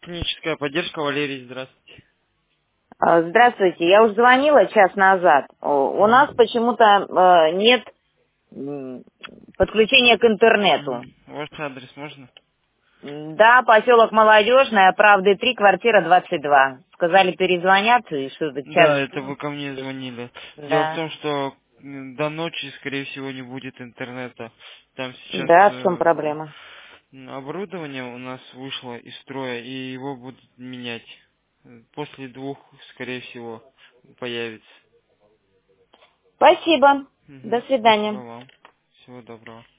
Техническая поддержка, Валерий, здравствуйте. Здравствуйте, я уже звонила час назад. У нас почему-то нет подключения к интернету. Ваш адрес можно? Да, поселок Молодежная, Правды 3, квартира 22. Сказали, перезвонят, и что-то час Да, это ждем. вы ко мне звонили. Дело в Да. том, что до ночи, скорее всего, не будет интернета. Там сейчас Да, в чем проблема? оборудование у нас вышло из строя, и его будут менять. После 2, скорее всего, появится. Спасибо. До Мгм. Спасибо свидания. вам. Всего доброго.